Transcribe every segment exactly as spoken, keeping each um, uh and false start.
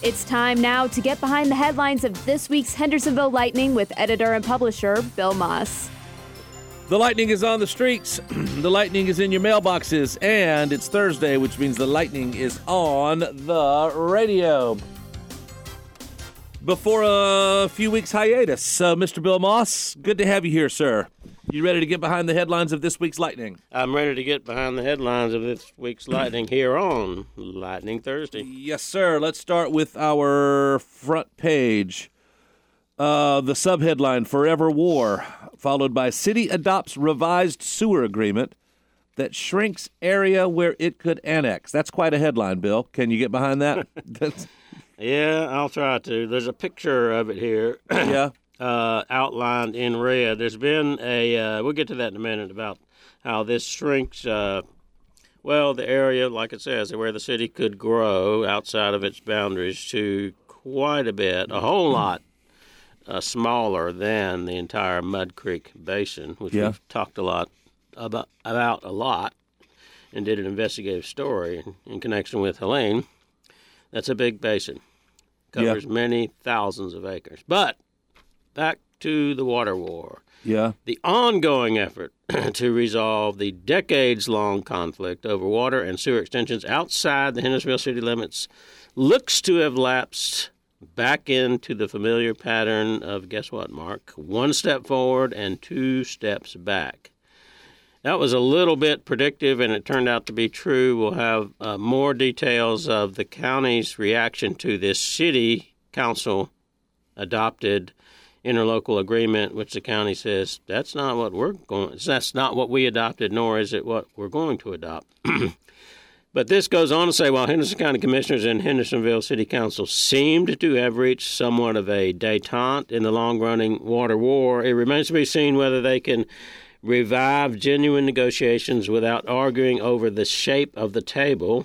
It's time now to get behind the headlines of this week's Hendersonville Lightning with editor and publisher Bill Moss. The lightning is on the streets, the lightning is in your mailboxes, and it's Thursday, which means the lightning is on the radio. Before a few weeks hiatus, uh, Mister Bill Moss, good to have you here, sir. You ready to get behind the headlines of this week's lightning? I'm ready to get behind the headlines of this week's lightning here on Lightning Thursday. Yes, sir. Let's start with our front page. Uh, the subheadline, Forever War, followed by City Adopts Revised Sewer Agreement that Shrinks Area Where It Could Annex. That's quite a headline, Bill. Can you get behind that? That's... Yeah, I'll try to. There's a picture of it here. Yeah. Uh, outlined in red. There's been a, uh, we'll get to that in a minute, about how this shrinks, uh, well, the area, like it says, where the city could grow outside of its boundaries to quite a bit, a whole lot uh, smaller than the entire Mud Creek Basin, which yeah. we've talked a lot about, about a lot and did an investigative story in, in connection with Helene. That's a big basin. Covers yeah. many thousands of acres. But back to the water war. Yeah. The ongoing effort to resolve the decades-long conflict over water and sewer extensions outside the Hendersonville city limits looks to have lapsed back into the familiar pattern of, guess what, Mark? One step forward and two steps back. That was a little bit predictive, and it turned out to be true. We'll have uh, more details of the county's reaction to this city council adopted interlocal agreement, which the county says that's not what we're going. That's not what we adopted, nor is it what we're going to adopt. But this goes on to say, while Henderson County Commissioners and Hendersonville City Council seemed to have reached somewhat of a détente in the long-running water war, it remains to be seen whether they can revive genuine negotiations without arguing over the shape of the table,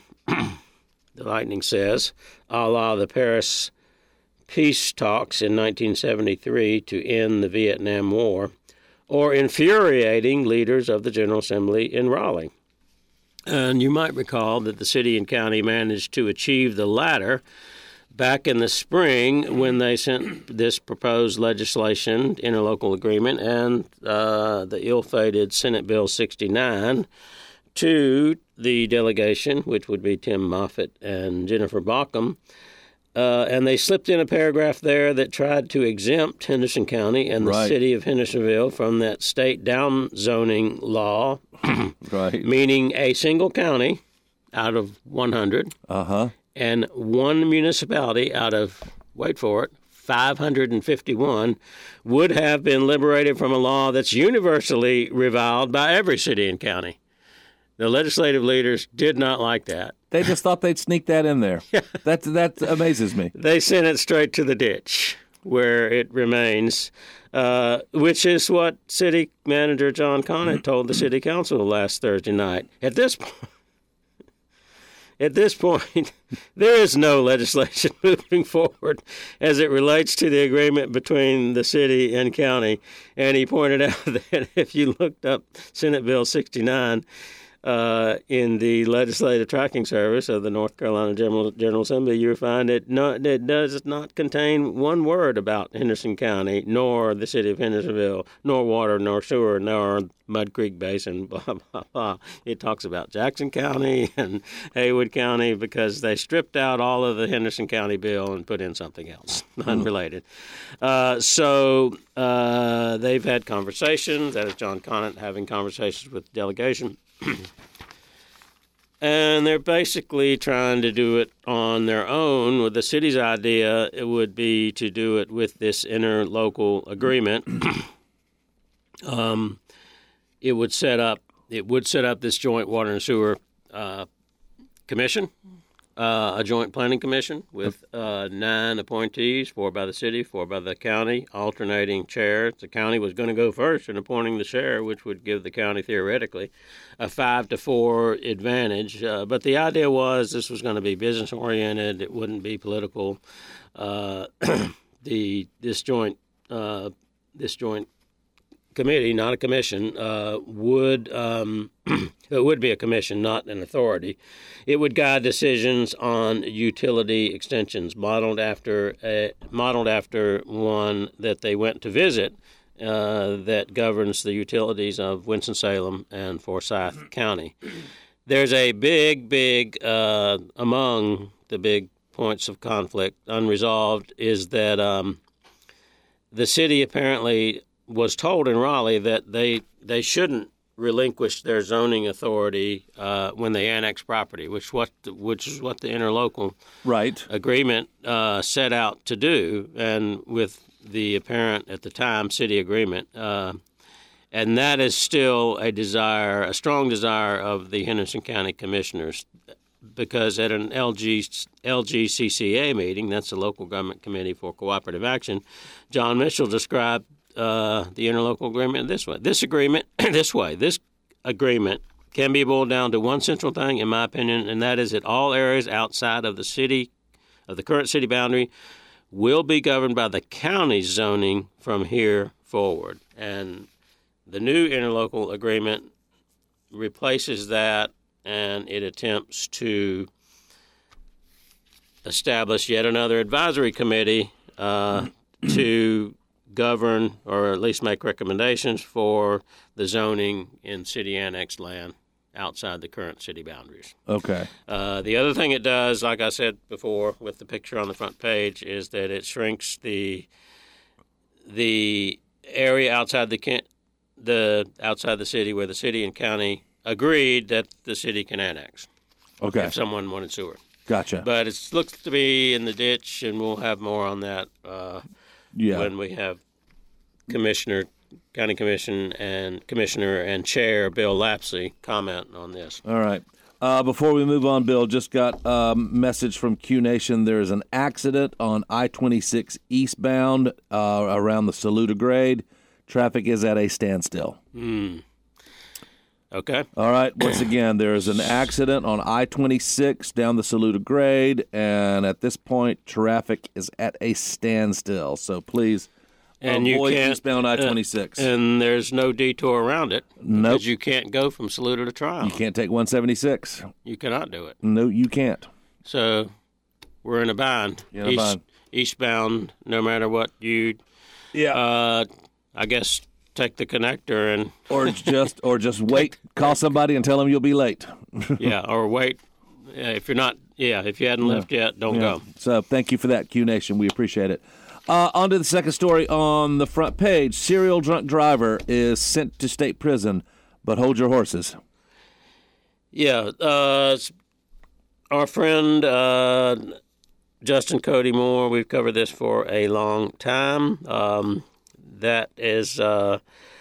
the Lightning says, a la the Paris peace talks in nineteen seventy-three to end the Vietnam War, or infuriating leaders of the General Assembly in Raleigh. And you might recall that the city and county managed to achieve the latter back in the spring when they sent this proposed legislation, interlocal agreement, and uh, the ill-fated Senate Bill sixty-nine to the delegation, which would be Tim Moffitt and Jennifer Bauckham. Uh, and they slipped in a paragraph there that tried to exempt Henderson County and the right. city of Hendersonville from that state downzoning law, right. meaning a single county out of one hundred uh-huh. and one municipality out of, wait for it, five hundred fifty-one would have been liberated from a law that's universally reviled by every city and county. The legislative leaders did not like that. They just thought they'd sneak that in there. that, that amazes me. They sent it straight to the ditch, where it remains, uh, which is what City Manager John Conant told the City Council last Thursday night. At this point, At this point, there is no legislation moving forward as it relates to the agreement between the city and county. And he pointed out that if you looked up Senate Bill sixty-nine uh, in the Legislative Tracking Service of the North Carolina General, General Assembly, you would find it, no, it does not contain one word about Henderson County, nor the city of Hendersonville, nor water, nor sewer, nor Mud Creek Basin, blah, blah, blah. It talks about Jackson County and Haywood County because they stripped out all of the Henderson County bill and put in something else, unrelated. Uh, so uh, they've had conversations. That is John Conant having conversations with the delegation. And they're basically trying to do it on their own. With the city's idea, it would be to do it with this interlocal agreement. um, it would set up it would set up this joint water and sewer uh, commission, uh, a joint planning commission with uh, nine appointees, four by the city, four by the county, alternating chairs. The county was going to go first in appointing the chair, which would give the county theoretically a five to four advantage. Uh, but the idea was this was going to be business oriented. It wouldn't be political. Uh, the this joint uh, this joint committee, not a commission, uh, would um, it would be a commission, not an authority. It would guide decisions on utility extensions, modeled after a, modeled after one that they went to visit, uh, that governs the utilities of Winston-Salem and Forsyth County. There's a big, big uh, among the big points of conflict unresolved is that um, the city apparently was told in Raleigh that they they shouldn't relinquish their zoning authority uh, when they annex property, which what which is what the interlocal right. agreement uh, set out to do, and with the apparent at the time city agreement, uh, and that is still a desire, a strong desire of the Henderson County Commissioners, because at an L G, L G C C A meeting, that's the Local Government Committee for Cooperative Action, John Mitchell described Uh, the interlocal agreement this way. This agreement, this way, this agreement can be boiled down to one central thing, in my opinion, and that is that all areas outside of the city, of the current city boundary, will be governed by the county's zoning from here forward. And the new interlocal agreement replaces that, and it attempts to establish yet another advisory committee uh, to govern or at least make recommendations for the zoning in city annexed land outside the current city boundaries. Okay. Uh, the other thing it does, like I said before with the picture on the front page, is that it shrinks the the area outside the the outside the city where the city and county agreed that the city can annex. Okay. If someone wanted sewer. Gotcha. But it looks to be in the ditch, and we'll have more on that uh, yeah. when we have Commissioner, County Commission, and Commissioner and Chair Bill Lapsley comment on this. All right. Uh, before we move on, Bill, just got a message from Q Nation. There is an accident on I twenty-six eastbound uh, around the Saluda grade. Traffic is at a standstill. Hmm. Okay. All right. Once again, there is an accident on I twenty-six down the Saluda grade, and at this point, traffic is at a standstill. So please and avoid you can't, eastbound I twenty-six. Uh, and there's no detour around it. Nope. Because you can't go from Saluda to Tryon. You can't take one seventy-six. You cannot do it. No, you can't. So we're in a bind. You're in a East, bind. Eastbound, no matter what you, Yeah. uh, I guess, take the connector and or just or just wait, call somebody and tell them you'll be late. yeah, or wait. Yeah, if you're not, yeah, if you hadn't left yet, don't Yeah. go. So thank you for that, Q Nation. We appreciate it. Uh, on to the second story on the front page. Serial drunk driver is sent to state prison, but hold your horses. Yeah, uh, our friend uh, Justin Cody Moore, we've covered this for a long time. Um, that is uh,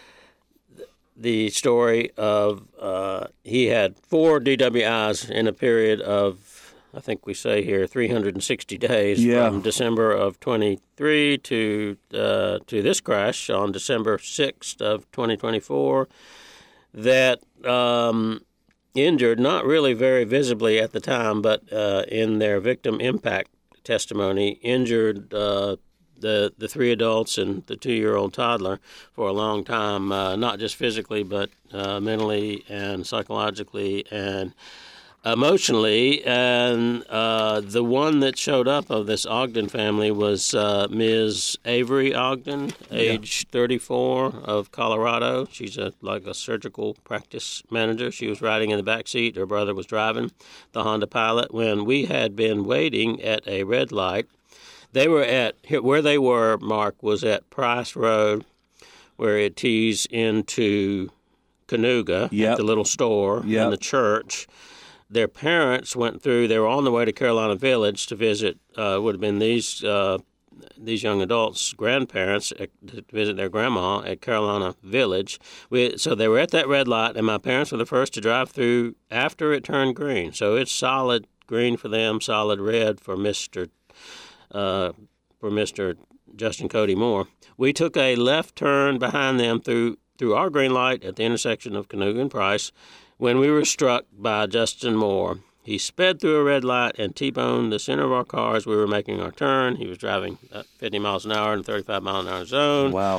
the story of uh, he had four D W Is in a period of, I think we say here, three hundred sixty days Yeah. from December of twenty-three to uh, to this crash on December sixth of twenty twenty-four. That um, injured, not really very visibly at the time, but uh, in their victim impact testimony, injured uh, the the three adults and the two-year-old toddler for a long time, uh, not just physically, but uh, mentally and psychologically and emotionally. And uh, the one that showed up of this Ogden family was uh, Miz Avery Ogden, age yeah. thirty-four, of Colorado. She's a like a surgical practice manager. She was riding in the back seat. Her brother was driving the Honda Pilot when we had been waiting at a red light. They were at where they were. Mark was at Price Road, where it tees into Canoga yep. at the little store yep. and the church. Their parents went through. They were on the way to Carolina Village to visit. Uh, would have been these uh, these young adults' grandparents uh, to visit their grandma at Carolina Village. We, so they were at that red light, and my parents were the first to drive through after it turned green. So it's solid green for them, solid red for Mister Uh, for Mister Justin Cody Moore. We took a left turn behind them through through our green light at the intersection of Canoga and Price when we were struck by Justin Moore. He sped through a red light and T-boned the center of our car as we were making our turn. He was driving at fifty miles an hour in a thirty-five mile an hour zone. Wow.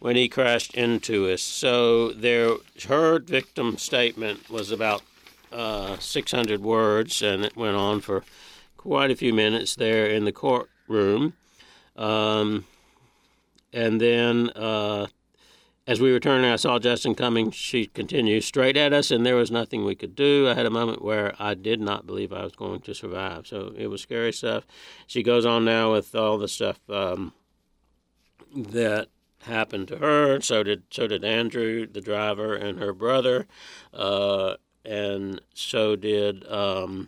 when he crashed into us. So there, her victim statement was about uh, six hundred words, and it went on for quite a few minutes there in the courtroom. Um, and then uh, as we were turning, I saw Justin coming. She continued straight at us, and there was nothing we could do. I had a moment where I did not believe I was going to survive. So it was scary stuff. She goes on now with all the stuff um, that happened to her. So did so did Andrew, the driver, and her brother, uh, and so did um,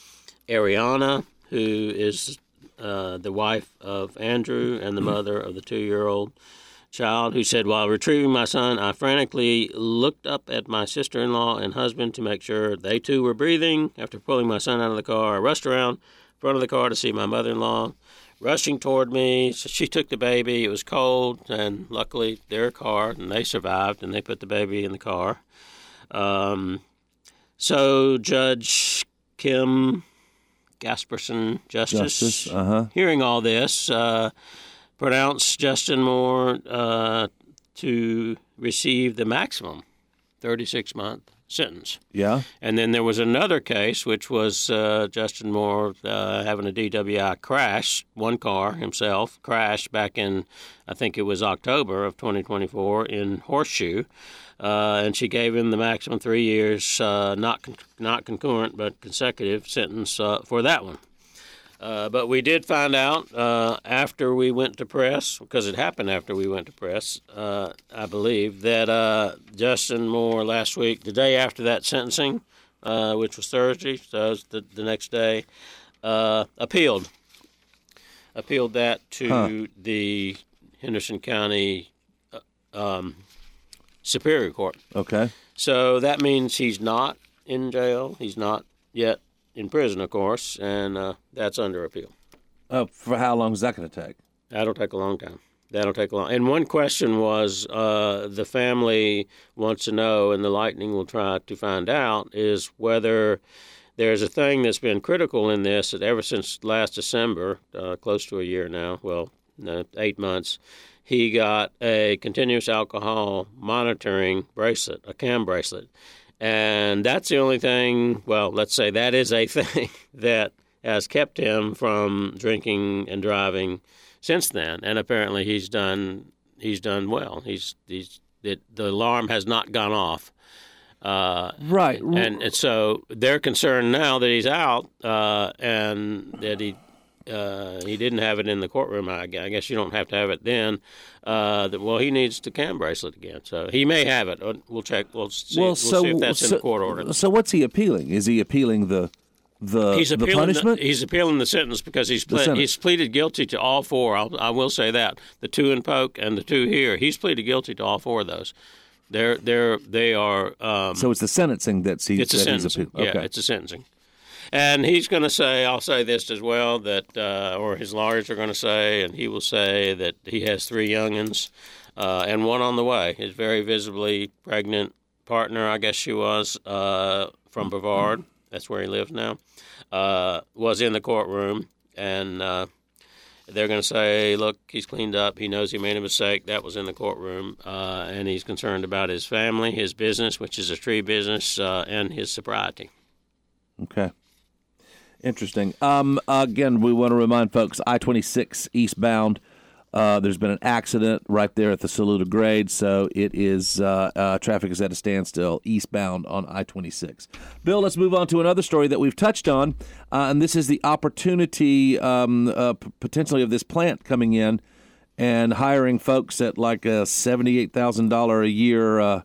Ariana, who is uh, the wife of Andrew and the mother of the two-year-old child, who said, while retrieving my son, I frantically looked up at my sister-in-law and husband to make sure they too were breathing. After pulling my son out of the car, I rushed around in front of the car to see my mother-in-law rushing toward me. So she took the baby. It was cold, and luckily their car, and they survived, and they put the baby in the car. Um, so Judge Kim Gasperson, Justice, Justice uh-huh. hearing all this, uh, pronounced Justin Moore uh, to receive the maximum thirty-six month sentence. Yeah. And then there was another case, which was uh, Justin Moore uh, having a D W I crash, one car himself, crashed back in, I think it was October of twenty twenty-four in Horseshoe. Uh, and she gave him the maximum three years, uh, not con- not concurrent, but consecutive sentence uh, for that one. Uh, but we did find out uh, after we went to press, because it happened after we went to press, uh, I believe, that uh, Justin Moore last week, the day after that sentencing, uh, which was Thursday, so it was the, the next day, uh, appealed. Appealed that to huh. the Henderson County uh, um, Superior Court. Okay. So that means he's not in jail. He's not yet in prison, of course, and uh, that's under appeal. Uh, for how long is that going to take? That'll take a long time. That'll take a long. And one question was, uh, the family wants to know, and the Lightning will try to find out, is whether there's a thing that's been critical in this that ever since last December, uh, close to a year now, well, no, eight months, he got a continuous alcohol monitoring bracelet, a CAM bracelet. And that's the only thing, well, let's say that is a thing that has kept him from drinking and driving since then. And apparently he's done he's done well. He's he's it, the alarm has not gone off. Uh, right. And, and so they're concerned now that he's out uh, and that he uh, he didn't have it in the courtroom. I guess you don't have to have it then. Uh, that, well, he needs the CAM bracelet again, so he may have it. We'll check. We'll see, well, we'll so, see if that's so, in the court order. So, what's he appealing? Is he appealing the the, he's the appealing punishment? The, he's appealing the sentence because he's ple- he's pleaded guilty to all four. I'll, I will say that the two in Polk and the two here. He's pleaded guilty to all four of those. They're they're they are. Um, so it's the sentencing that's he. It's a that sentencing. He's okay. Yeah, it's a sentencing. And he's going to say, I'll say this as well, that uh, or his lawyers are going to say, and he will say that he has three youngins uh, and one on the way. His very visibly pregnant partner, I guess she was, uh, from Brevard, that's where he lives now, uh, was in the courtroom. And uh, they're going to say, look, he's cleaned up. He knows he made a mistake. That was in the courtroom. Uh, and he's concerned about his family, his business, which is a tree business, uh, and his sobriety. Okay. Interesting. Um, again, we want to remind folks, I twenty-six eastbound, uh, there's been an accident right there at the Saluda grade, so it is uh, uh, traffic is at a standstill eastbound on I twenty-six. Bill, let's move on to another story that we've touched on, uh, and this is the opportunity um, uh, p- potentially of this plant coming in and hiring folks at like a seventy-eight thousand dollars a year uh,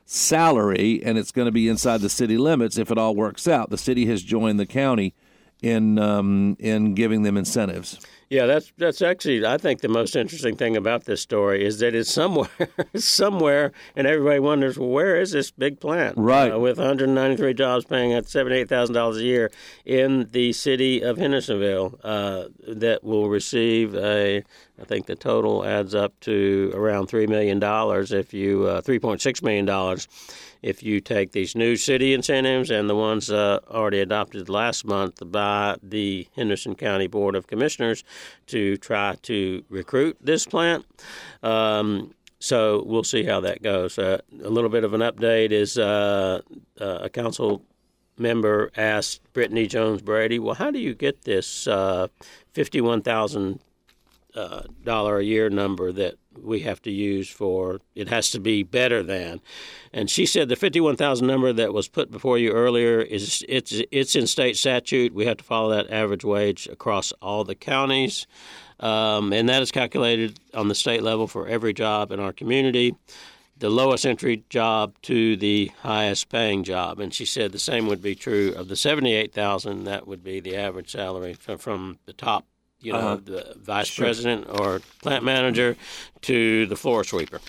salary, and it's going to be inside the city limits if it all works out. The city has joined the county in um, in giving them incentives. Yeah, that's that's actually, I think, the most interesting thing about this story is that it's somewhere, somewhere, and everybody wonders, well, where is this big plant? Right. Uh, with one hundred ninety-three jobs paying at seventy-eight thousand dollars a year in the city of Hendersonville uh, that will receive a, I think the total adds up to around three million dollars if you, uh, three point six million dollars if you take these new city incentives and the ones uh, already adopted last month by the Henderson County Board of Commissioners to try to recruit this plant. Um, so we'll see how that goes. Uh, a little bit of an update is uh, uh, a council member asked Brittany Jones Brady, well, how do you get this uh, fifty-one thousand dollars uh, a year number that we have to use for, it has to be better than? And she said the fifty-one thousand number that was put before you earlier, is it's it's in state statute. We have to follow that average wage across all the counties. Um, and that is calculated on the state level for every job in our community, the lowest entry job to the highest paying job. And she said the same would be true of the seventy-eight thousand. That would be the average salary from, from the top, you know, uh-huh. the vice sure. president or plant manager to the floor sweeper.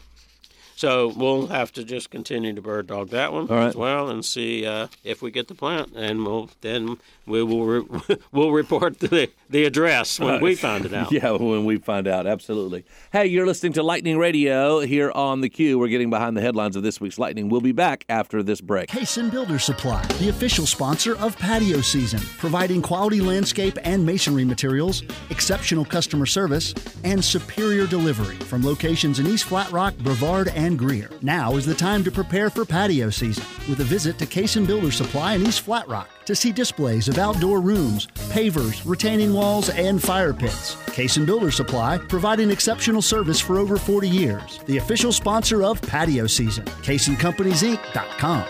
So we'll have to just continue to bird dog that one right. as well and see uh, if we get the plant, and we'll then we will re- we'll report the the address when uh, we find it out. Yeah, when we find out, absolutely. Hey, you're listening to Lightning Radio here on the Q. We're getting behind the headlines of this week's Lightning. We'll be back after this break. Cason Builder Supply, the official sponsor of patio season, providing quality landscape and masonry materials, exceptional customer service, and superior delivery from locations in East Flat Rock, Brevard, and Greer. Now is the time to prepare for patio season with a visit to Cason Builder Supply in East Flat Rock to see displays of outdoor rooms, pavers, retaining walls, and fire pits. Cason Builder Supply, providing exceptional service for over forty years. The official sponsor of patio season. Cason Companies Inc dot com.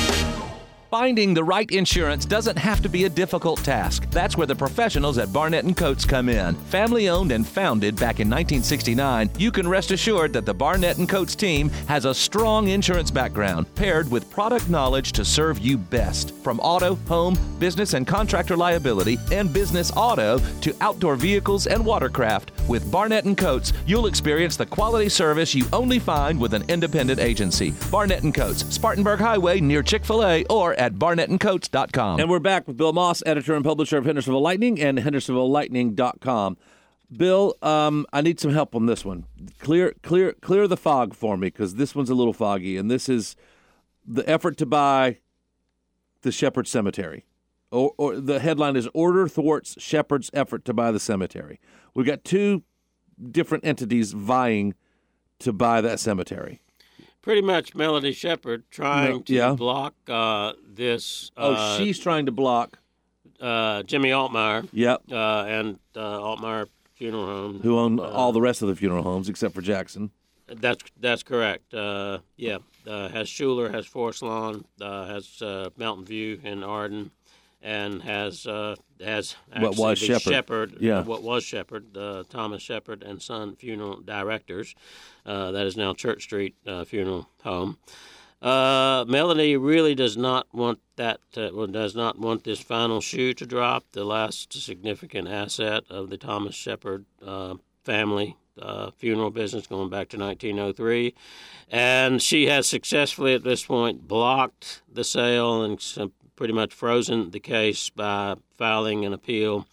Finding the right insurance doesn't have to be a difficult task. That's where the professionals at Barnett and Coates come in. Family owned and founded back in nineteen sixty-nine, you can rest assured that the Barnett and Coates team has a strong insurance background paired with product knowledge to serve you best. From auto, home, business and contractor liability, and business auto to outdoor vehicles and watercraft, with Barnett and Coates, you'll experience the quality service you only find with an independent agency. Barnett and Coates, Spartanburg Highway near Chick-fil-A, or at barnett and coates dot com. And we're back with Bill Moss, editor and publisher of Hendersonville Lightning and hendersonville lightning dot com. Bill, um, I need some help on this one. Clear, clear, clear the fog for me, because this one's a little foggy, and this is the effort to buy the Shepherd Cemetery. Or, or the headline is "Order Thwarts Shepherd's Effort to Buy the Cemetery." We've got two different entities vying to buy that cemetery. Pretty much Melody Shepherd trying to yeah. block uh, this. Oh, uh, she's trying to block uh, Jimmy Altmeyer. Yep. Uh, and uh, Altmeyer Funeral Home, who own uh, all the rest of the funeral homes except for Jackson. That's that's correct. Uh, yeah, uh, has Schuler, has Forest Lawn, uh, has uh, Mountain View in Arden, and has uh, has actually what was the Shepherd? Shepherd Yeah. what was Shepherd, uh, Thomas Shepherd and Son Funeral Directors. Uh, that is now Church Street uh, Funeral Home. Uh, Melody really does not want that. Uh, well, does not want this final shoe to drop. The last significant asset of the Thomas Shepherd uh, family uh, funeral business, going back to nineteen oh three, and she has successfully at this point blocked the sale and pretty much frozen the case by filing an appeal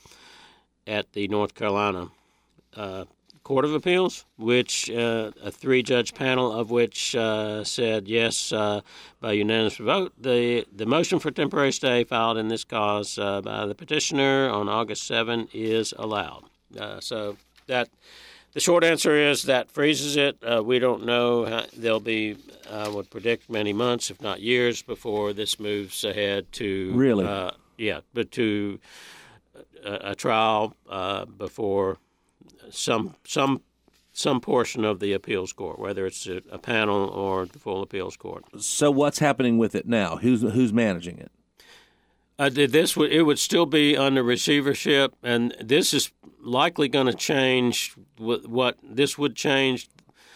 at the North Carolina Uh, Court of Appeals, which uh, a three-judge panel of which uh, said yes uh, by unanimous vote. The the motion for temporary stay filed in this cause uh, by the petitioner on August seventh is allowed. Uh, so that the short answer is that freezes it. Uh, we don't know. How, there'll be, I would predict, many months, if not years, before this moves ahead to really, uh, yeah, but to a, a trial uh, before. Some some some portion of the appeals court, whether it's a, a panel or the full appeals court. So what's happening with it now? Who's who's managing it? Uh, this would it would still be under receivership, and this is likely going to change. What, what this would change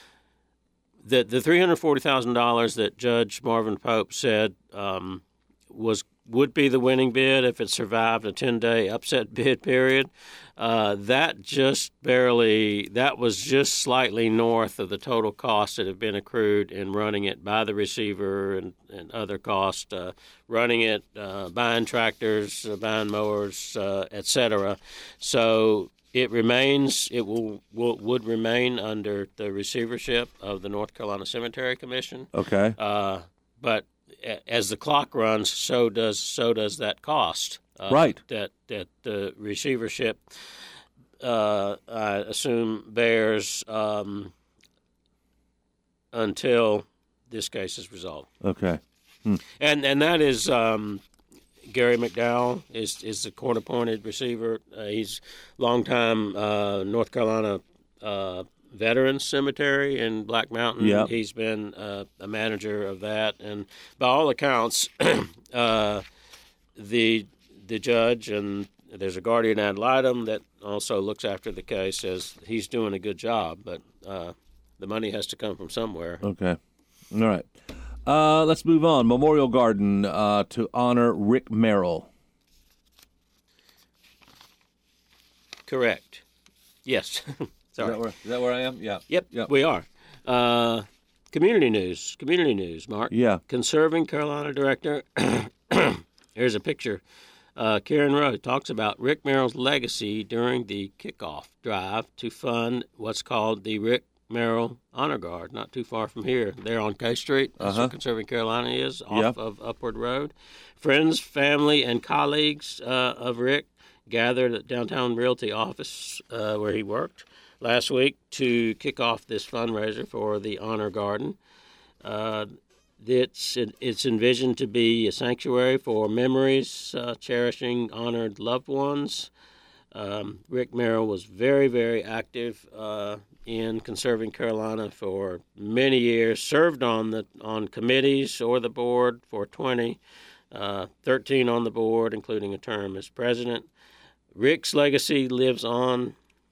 the the three hundred forty thousand dollars that Judge Marvin Pope said um, was would be the winning bid if it survived a ten-day upset bid period. Uh, that just barely, that was just slightly north of the total costs that have been accrued in running it by the receiver and, and other costs, uh, running it, uh, buying tractors, uh, buying mowers, uh, et cetera. So it remains, it will, will would remain under the receivership of the North Carolina Cemetery Commission. Okay. Uh, but as the clock runs, so does so does that cost. Uh, right. That that the receivership, uh, I assume, bears um, until this case is resolved. Okay. And and that is um, Gary McDowell is is the court-appointed receiver. Uh, he's longtime uh, North Carolina uh, Veterans Cemetery in Black Mountain. Yep. He's been uh, a manager of that, and by all accounts, uh, the the judge and there's a guardian ad litem that also looks after the case. Says he's doing a good job, but uh, the money has to come from somewhere. Okay. All right. Uh, let's move on. Memorial Garden uh, to honor Rick Merrill. Correct. Yes. Sorry. Is that, where, is that where I am? Yeah. Yep, Yep. we are. Uh, community news. Community news, Mark. Yeah. Conserving Carolina Director. Here's a picture. Uh, Karen Rowe talks about Rick Merrill's legacy during the kickoff drive to fund what's called the Rick Merrill Honor Guard, not too far from here. They're on K Street. That's Uh-huh. where Conserving Carolina is, off Yep. of Upward Road. Friends, family, and colleagues uh, of Rick gathered at Downtown Realty office uh, where he worked last week to kick off this fundraiser for the Honor Garden. Uh, it's it's envisioned to be a sanctuary for memories, uh, cherishing honored loved ones. Um, Rick Merrill was very, very active uh, in Conserving Carolina for many years, served on the on committees or the board for twenty, uh, thirteen on the board, including a term as president. Rick's legacy lives on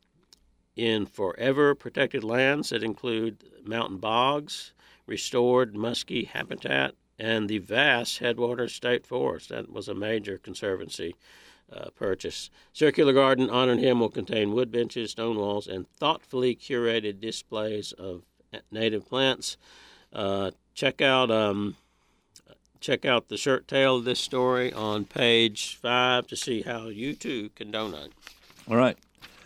in forever protected lands that include mountain bogs, restored musky habitat, and the vast Headwaters State Forest. That was a major conservancy uh, purchase. Circular Garden honored him will contain wood benches, stone walls, and thoughtfully curated displays of native plants. Uh, check out um, check out the shirt tail of this story on page five to see how you too can donate. All right.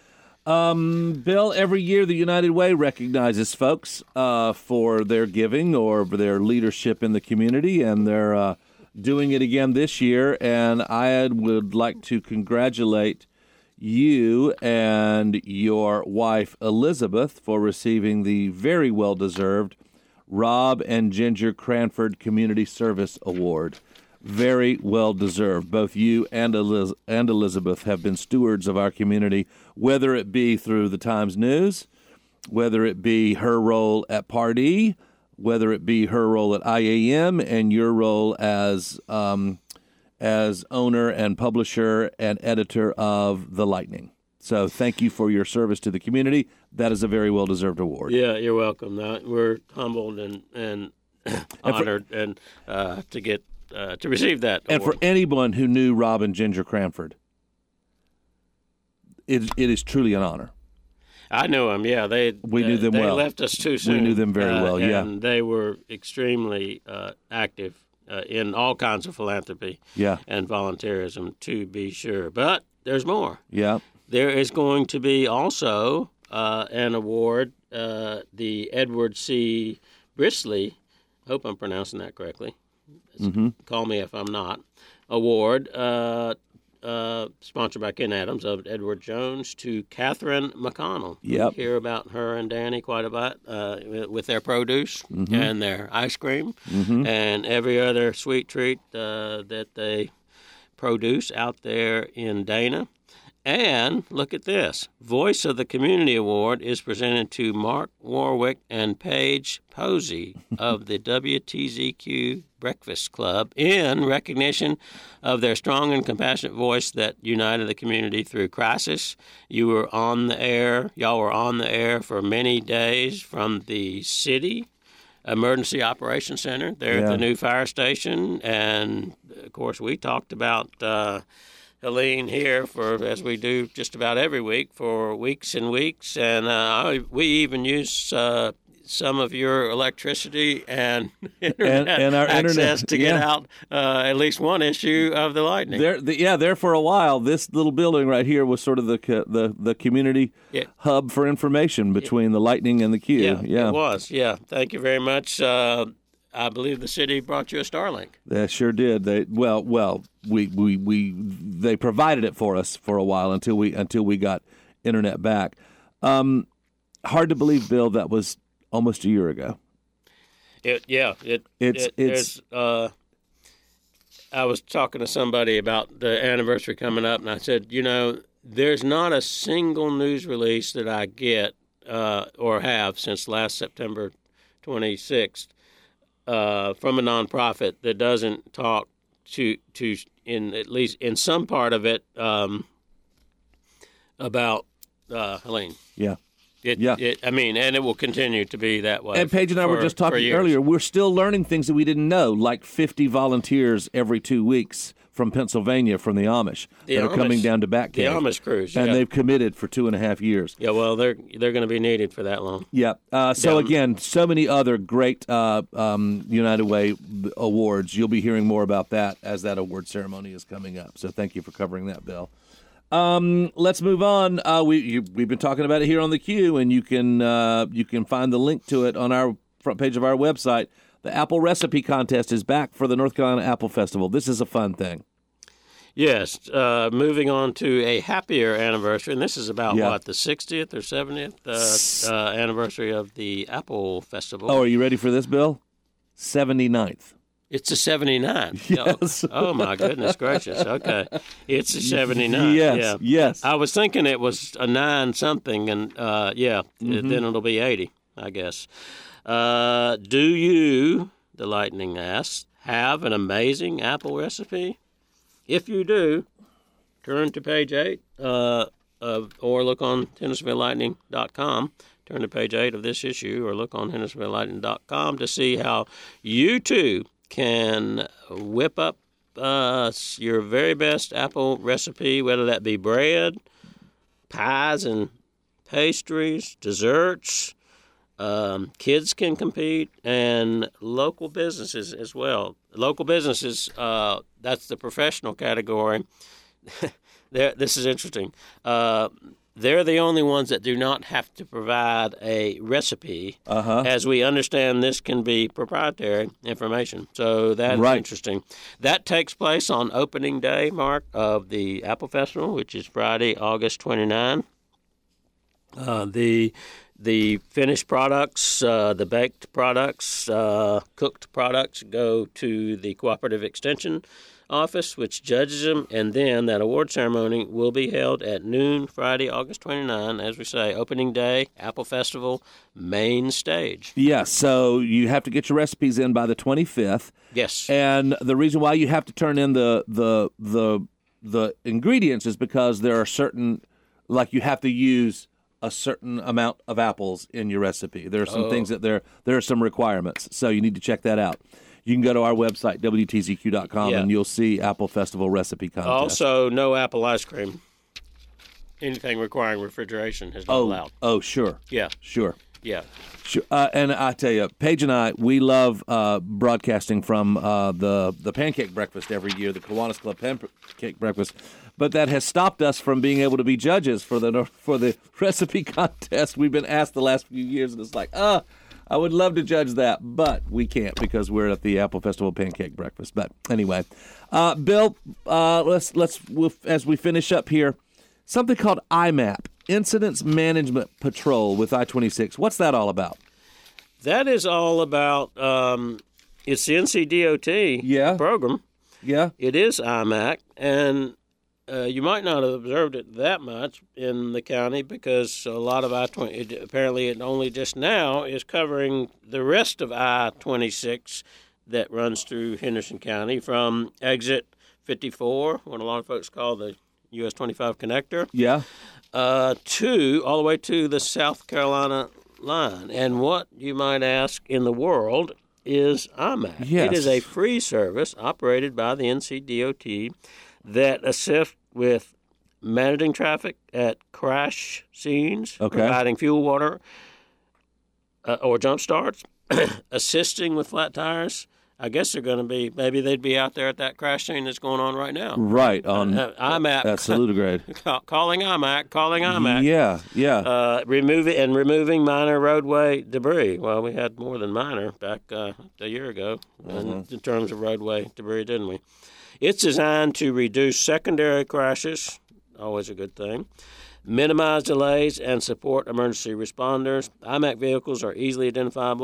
Um, Bill, every year the United Way recognizes folks uh, for their giving or for their leadership in the community, and they're uh, doing it again this year. And I would like to congratulate you and your wife, Elizabeth, for receiving the very well-deserved Rob and Ginger Cranford Community Service Award. Very well deserved. Both you and Eliz- and Elizabeth have been stewards of our community, whether it be through the Times News, whether it be her role at Pardee, whether it be her role at I A M, and your role as um, as owner and publisher and editor of The Lightning. So thank you for your service to the community. That is a very well deserved award. Yeah, you're welcome. Uh, we're humbled and and honored and, for, and uh, to get. Uh, to receive that and award. For anyone who knew Rob and Ginger Cranford, it, it is truly an honor. I know them, yeah. They we knew them they well. They left us too soon. We knew them very uh, well, yeah. And they were extremely uh, active uh, in all kinds of philanthropy yeah. and volunteerism, to be sure. But there's more. Yeah. There is going to be also uh, an award, uh, the Edward C. Brisley, hope I'm pronouncing that correctly. Mm-hmm. Call me if I'm not. Award, uh, uh, sponsored by Ken Adams of Edward Jones, to Catherine McConnell. Yep. We hear about her and Danny quite a bit uh, with their produce mm-hmm. and their ice cream mm-hmm. and every other sweet treat uh, that they produce out there in Dana. And look at this. Voice of the Community Award is presented to Mark Warwick and Paige Posey of the W T Z Q Breakfast Club in recognition of their strong and compassionate voice that united the community through crisis. You were on the air. Y'all were on the air for many days from the city Emergency Operations Center there yeah. at the new fire station. And, of course, we talked about uh, Helene here for, as we do just about every week, for weeks and weeks. And uh, we even use uh, some of your electricity and internet and, and our access internet. to yeah. get out uh, at least one issue of the Lightning. There, the, yeah, there for a while, this little building right here was sort of the the the community yeah. hub for information between yeah. the Lightning and the Q. Yeah, yeah, it was. Yeah, thank you very much. Uh, I believe the city brought you a Starlink. They sure did. They well, well, we, we, we they provided it for us for a while until we until we got internet back. Um, hard to believe, Bill, that was almost a year ago. It, yeah, it, It's- it, it's- there's, uh, I was talking to somebody about the anniversary coming up, and I said, you know, there's not a single news release that I get uh, or have since last September twenty-sixth uh, from a nonprofit that doesn't talk to to in at least in some part of it um, about uh, Helene. Yeah. It, Yeah. It, I mean, and it will continue to be that way. And Paige and I for- were just for talking years. earlier. We're still learning things that we didn't know, like fifty volunteers every two weeks from Pennsylvania from the Amish The that are coming Amish- down to Bat The Cave. Amish crews, And yeah. they've committed for two and a half years. Yeah, well, they're they're going to be needed for that long. Yeah. Uh, so, Yeah. again, so many other great uh, um, United Way b- awards. You'll be hearing more about that as that award ceremony is coming up. So thank you for covering that, Bill. Um, let's move on. Uh, we you, we've been talking about it here on the Q, and you can uh, you can find the link to it on our front page of our website. The Apple Recipe Contest is back for the North Carolina Apple Festival. This is a fun thing. Yes, uh, moving on to a happier anniversary, and this is about, Yeah. what, the sixtieth or seventieth uh, uh, anniversary of the Apple Festival. Oh, are you ready for this, Bill? seventy-ninth. It's a seventy-nine. Yes. Oh, oh, my goodness gracious. Okay. It's a seventy-nine. Yes, Yeah. yes. I was thinking it was a nine something, and uh, yeah, Mm-hmm. then it'll be eighty, I guess. Uh, do you, the Lightning asks, have an amazing Apple recipe? If you do, turn to page eight uh, of, or look on Hendersonville Lightning dot com. Turn to page eight of this issue or look on Hendersonville Lightning dot com to see how you, too, can whip up uh, your very best Apple recipe, whether that be bread, pies and pastries, desserts. Um, kids can compete, and local businesses as well. Local businesses, uh, that's the professional category. They're- this is interesting. Uh, they're the only ones that do not have to provide a recipe. Uh-huh. As we understand, this can be proprietary information. So that's Right. interesting. That takes place on opening day, Mark, of the Apple Festival, which is Friday, August twenty-ninth. Uh, the the finished products, uh, the baked products, uh, cooked products go to the Cooperative Extension Office, which judges them, and then that award ceremony will be held at noon Friday, August twenty-ninth, as we say, opening day, Apple Festival, main stage. Yeah, so you have to get your recipes in by the twenty-fifth. Yes. And the reason why you have to turn in the the the the ingredients is because there are certain, like you have to use a certain amount of apples in your recipe. There are some Oh. things that there there are some requirements. So you need to check that out. You can go to our website w t z q dot com Yeah. and you'll see Apple Festival recipe contest. Also, no apple ice cream. Anything requiring refrigeration is not oh allowed. oh sure Yeah, sure. yeah. Sure. Uh, and I tell you, Paige and I, we love uh, broadcasting from uh, the the pancake breakfast every year, the Kiwanis Club pancake breakfast. But that has stopped us from being able to be judges for the for the recipe contest. We've been asked the last few years, and it's like, ah, I would love to judge that, but we can't because we're at the Apple Festival pancake breakfast. But anyway, uh, Bill, uh, let's let's we'll, as we finish up here, something called I MAP, Incidents Management Patrol with I twenty-six. What's that all about? That is all about, um, it's the N C D O T Yeah. program. Yeah. It is I MAC, and uh, you might not have observed it that much in the county because a lot of I twenty, it, apparently it only just now is covering the rest of I twenty-six that runs through Henderson County from exit fifty-four, what a lot of folks call the U S twenty-five connector, Yeah. uh, to all the way to the South Carolina line. And what, you might ask, in the world is I MAC? Yes. It is a free service operated by the N C D O T that assists with managing traffic at crash scenes, Okay. providing fuel, water, uh, or jump starts, assisting with flat tires. I guess they're going to be, maybe they'd be out there at that crash scene that's going on right now. Right on Uh, I MAC. at Saludagrade. Ca- calling I MAC, calling I MAC. Yeah, yeah. Uh, removing and removing minor roadway debris. Well, we had more than minor back uh, a year ago in, in terms of roadway debris, didn't we? It's designed to reduce secondary crashes, always a good thing, minimize delays, and support emergency responders. I MAC vehicles are easily identifiable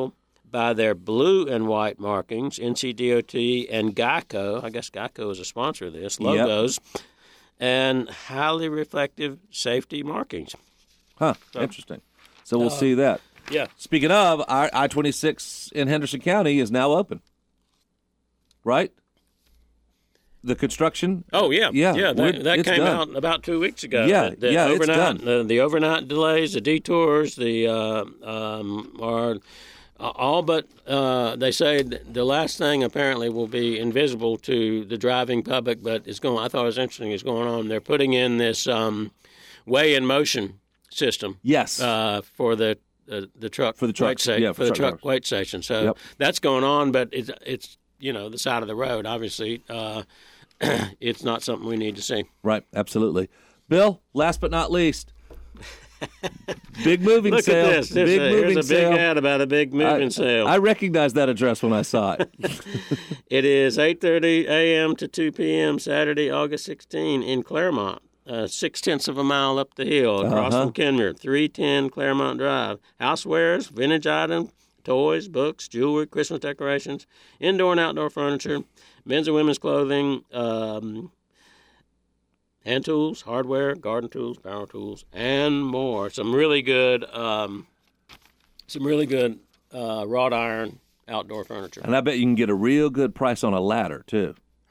by their blue and white markings, N C D O T and Geico. I guess Geico is a sponsor of this, logos, yep. and highly reflective safety markings. Huh, so, interesting. So we'll uh, see that. Yeah. Speaking of, our I twenty-six in Henderson County is now open, right? The construction? Oh, yeah. Yeah, yeah that that came done. out about two weeks ago. Yeah, the, the yeah, overnight, it's done. The, the overnight delays, the detours, the uh, um, are all but, uh, they say the last thing apparently will be invisible to the driving public, but it's going. I thought it was interesting. It's going on. They're putting in this um, weigh-in motion system. Yes. Uh, for the uh, the truck for the truck weight sta- yeah, for, for the truck truck drivers. weight station. So yep. that's going on, but it's it's you know the side of the road. Obviously, uh, it's not something we need to see. Right. Absolutely. Bill. Last but not least. Big moving Look sale. at this. There's big a, moving here's a big sale. ad about a big moving I, sale. I recognized that address when I saw it. It is eight thirty a.m. to two p.m. Saturday, August sixteenth in Claremont. Uh, six-tenths of a mile up the hill across Uh-huh. from Kenmure, three ten Claremont Drive. Housewares, vintage items, toys, books, jewelry, Christmas decorations, indoor and outdoor furniture, men's and women's clothing, um, hand tools, hardware, garden tools, power tools, and more. Some really good, um, some really good uh, wrought iron outdoor furniture. And I bet you can get a real good price on a ladder, too.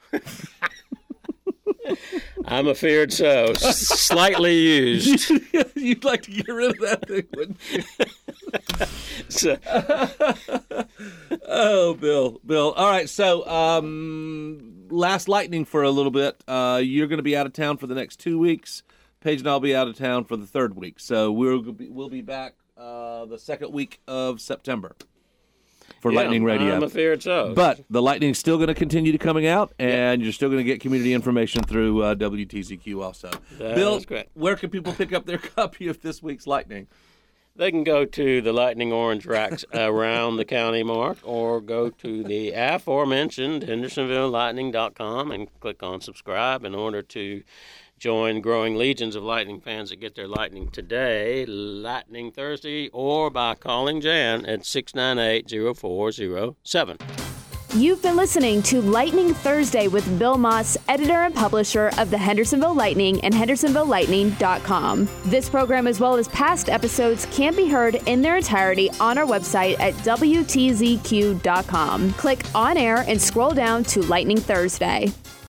I'm afeared so. S- Slightly used. You'd like to get rid of that thing, wouldn't you? So, Oh, Bill, Bill. All right, so um, last lightning for a little bit. Uh, you're going to be out of town for the next two weeks. Paige and I'll be out of town for the third week. So we'll be, we'll be back uh, the second week of September for yeah, Lightning Radio. I'm afeared so. But the Lightning's still going to continue to coming out, and you're still going to get community information through uh, W T Z Q also. That Bill, is correct. where can people pick up their copy of this week's Lightning? They can go to the Lightning Orange racks around the county mark, or go to the aforementioned Hendersonville Lightning dot com and click on subscribe in order to join growing legions of Lightning fans that get their Lightning today, Lightning Thursday, or by calling Jan at six nine eight, zero four zero seven. You've been listening to Lightning Thursday with Bill Moss, editor and publisher of the Hendersonville Lightning and Hendersonville Lightning dot com. This program, as well as past episodes, can be heard in their entirety on our website at W T Z Q dot com. Click on air and scroll down to Lightning Thursday.